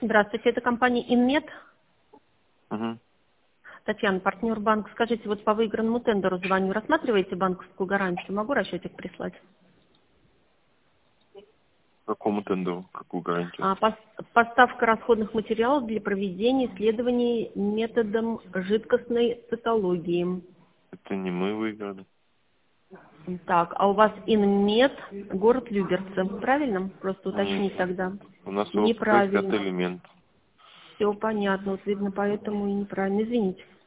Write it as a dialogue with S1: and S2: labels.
S1: Здравствуйте, это компания Инмед.
S2: Угу.
S1: Татьяна, партнер банк. Скажите, вот по выигранному тендеру звоню. Рассматриваете банковскую гарантию? Могу расчетик прислать?
S2: Какому тендеру? Какую гарантию?
S1: Поставка расходных материалов для проведения исследований методом жидкостной цитологии.
S2: Это не мы выиграли.
S1: Так, а у вас Инмед, город Люберцы, правильно? Просто
S2: Нет.
S1: уточнить тогда.
S2: У нас ОПП
S1: Неправильно.
S2: «Пятый элемент».
S1: Все понятно, вот видно, поэтому и неправильно. Извините.